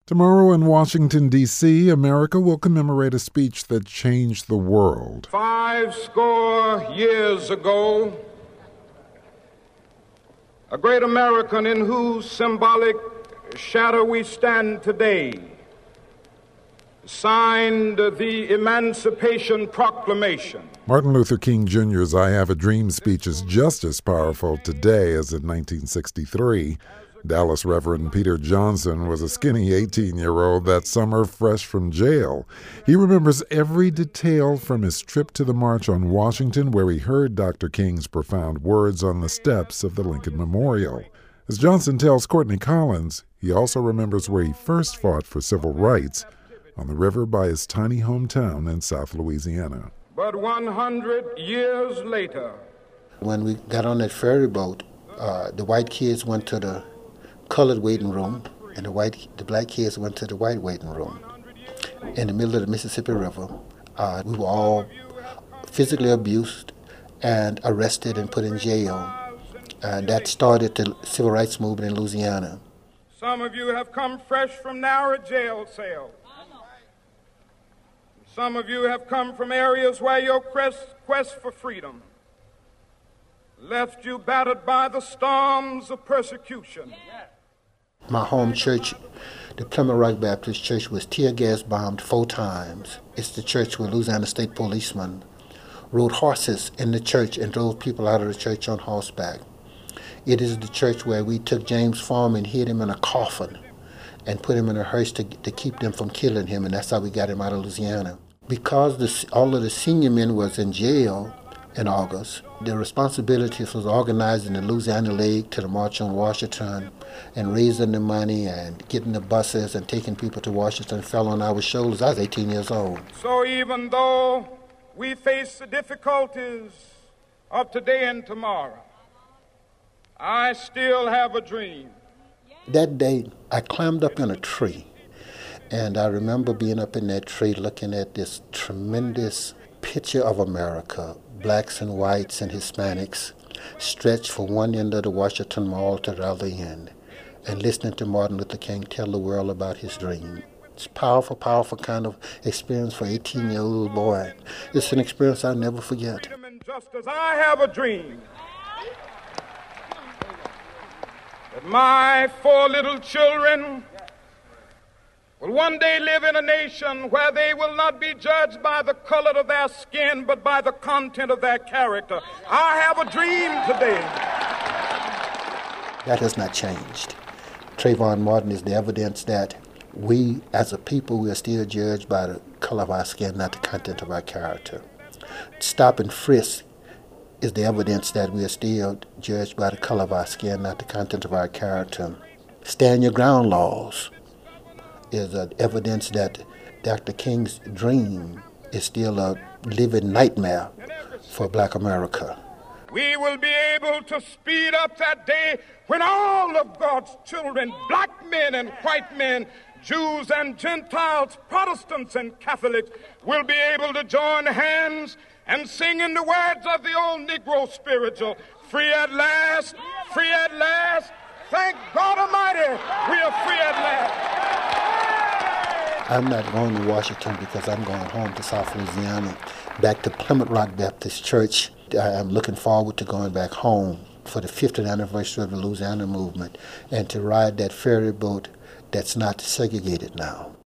Tomorrow in Washington, D.C., America will commemorate a speech that changed the world. 50 years ago, a great American in whose symbolic shadow we stand today signed the Emancipation Proclamation. Martin Luther King Jr.'s I Have a Dream speech is just as powerful today as in 1963. Dallas Reverend Peter Johnson was a skinny 18-year-old that summer fresh from jail. He remembers every detail from his trip to the March on Washington, where he heard Dr. King's profound words on the steps of the Lincoln Memorial. As Johnson tells Courtney Collins, he also remembers where he first fought for civil rights, on the river by his tiny hometown in South Louisiana. But 100 years later, when we got on that ferry boat, the white kids went to the colored waiting room, and the black kids went to the white waiting room. In the middle of the Mississippi River, we were all physically abused and arrested and put in jail. That started the civil rights movement in Louisiana. Some of you have come fresh from narrow jail cells. Some of you have come from areas where your quest for freedom left you battered by the storms of persecution. My home church, the Plymouth Rock Baptist Church, was tear gas bombed 4 times. It's the church where Louisiana State policemen rode horses in the church and drove people out of the church on horseback. It is the church where we took James Foreman, hid him in a coffin, and put him in a hearse to keep them from killing him, and that's how we got him out of Louisiana. Because all of the senior men was in jail in August, the responsibility for organizing the Louisiana League to the March on Washington and raising the money and getting the buses and taking people to Washington fell on our shoulders. I was 18 years old. So even though we face the difficulties of today and tomorrow, I still have a dream. That day, I climbed up in a tree, and I remember being up in that tree looking at this tremendous picture of America, blacks and whites and Hispanics, stretched from one end of the Washington Mall to the other end, and listening to Martin Luther King tell the world about his dream. It's a powerful, powerful kind of experience for an 18-year-old boy. It's an experience I'll never forget. Freedom and justice. I have a dream that my 4 little children will one day live in a nation where they will not be judged by the color of their skin, but by the content of their character. I have a dream today. That has not changed. Trayvon Martin is the evidence that we, as a people, we are still judged by the color of our skin, not the content of our character. Stop and frisk is the evidence that we are still judged by the color of our skin, not the content of our character. Stand your ground laws is evidence that Dr. King's dream is still a living nightmare for Black America. We will be able to speed up that day when all of God's children, black men and white men, Jews and Gentiles, Protestants and Catholics, will be able to join hands and sing in the words of the old Negro spiritual, free at last, free at last. Thank God Almighty, we are free at last. I'm not going to Washington because I'm going home to South Louisiana, back to Plymouth Rock Baptist Church. I'm looking forward to going back home for the 50th anniversary of the Louisiana movement and to ride that ferry boat that's not segregated now.